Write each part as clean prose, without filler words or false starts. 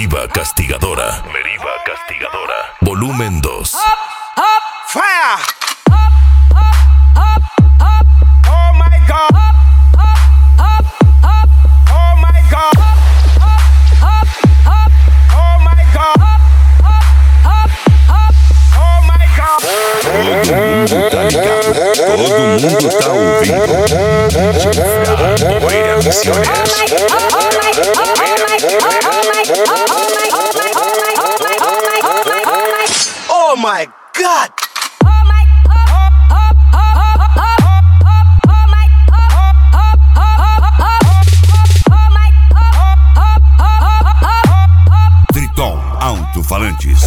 Meriva Castigadora. Meriva Castigadora. Volumen 2. Fire! Oh my God! Oh my God! Oh my God! Oh my God! Todo mundo tá ligado, todo mundo tá ouvindo. Poeira Misioneros. Oh my God! Triton Alto-Falantes.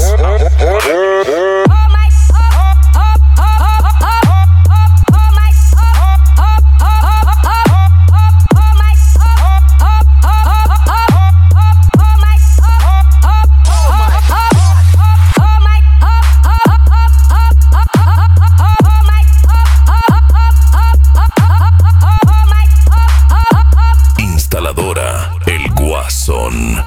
Instaladora El Guasón.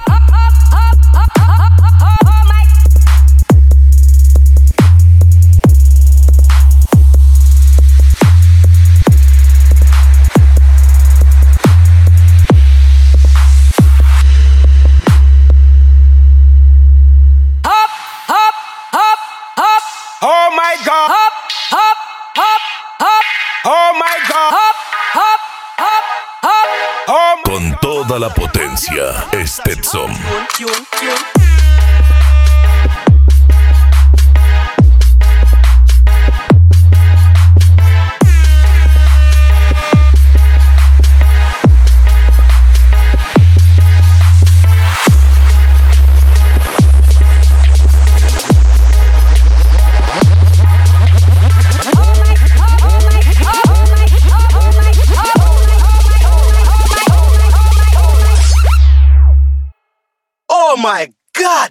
Oh my God! Oh my God! Oh my Con toda la potencia, Stetson. Oh my God!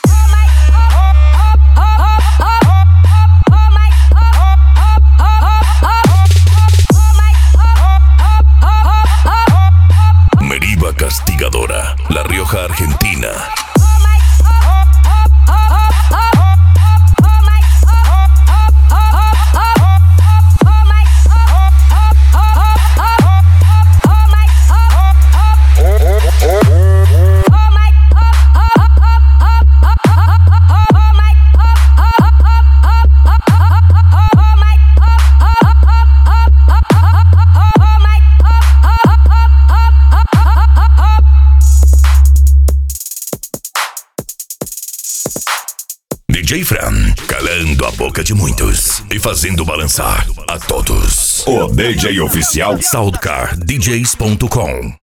Meriva Castigadora, La Rioja, Argentina. DJ Fran, calando a boca de muitos e fazendo balançar a todos. O DJ oficial SoundCardDJs.com